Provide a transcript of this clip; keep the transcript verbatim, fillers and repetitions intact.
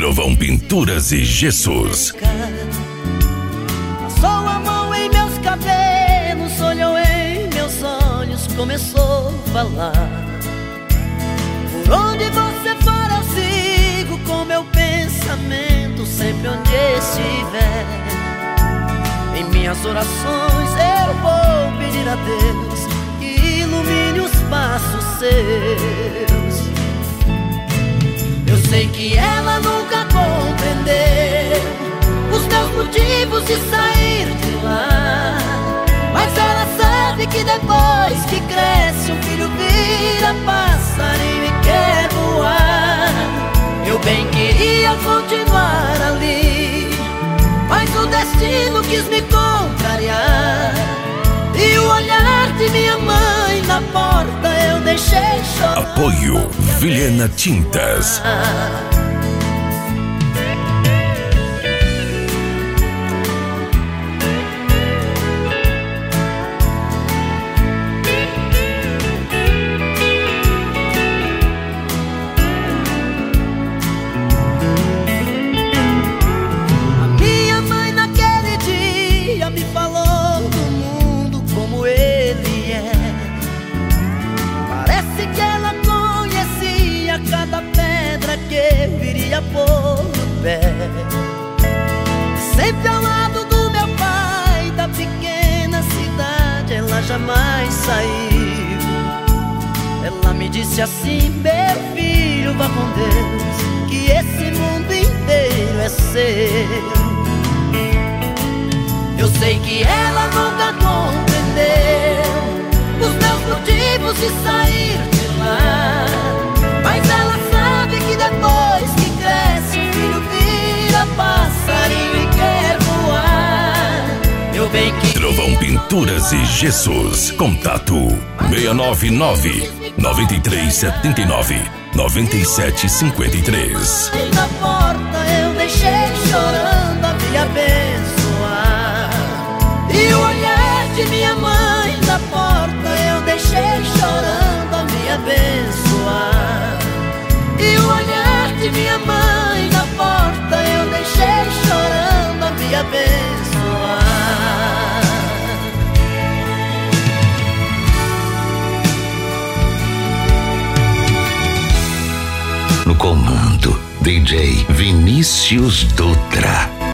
Trovão Pinturas e Gessos. Passou a mão em meus cabelos, olhou em meus olhos, começou a falar. Por onde você for eu sigo com meu pensamento, sempre onde estiver. Em minhas orações eu vou pedir a Deus que ilumine os passos seus. Eu sei que ela nunca compreendeu os meus motivos de sair de lá, mas ela sabe que depois que cresce um filho vira passarinho e quer voar. Eu bem queria continuar ali, mas o destino quis me contrariar. E o olhar de minha mãe na porta eu deixei chorar. Apoio Vilhena Tintas. Pôr no pé, sempre ao lado do meu pai, da pequena cidade ela jamais saiu. Ela me disse assim: meu filho, vá com Deus, que esse mundo inteiro é seu. Eu sei que ela nunca compreendeu os meus motivos de sair de lá, mas ela sabe que depois que cresce um filho vira passarinho e quer voar. Eu bem que Trovão Pinturas e Gessos. Contato seis nove nove, nove três sete nove, nove sete cinco três. Na porta eu deixei chorando a me abençoar. E o olhar de minha mãe na porta eu deixei chorando a me abençoar. E o olhar de minha mãe na porta eu deixei chorando a me abençoar. No comando, D J Vinícius Dutra.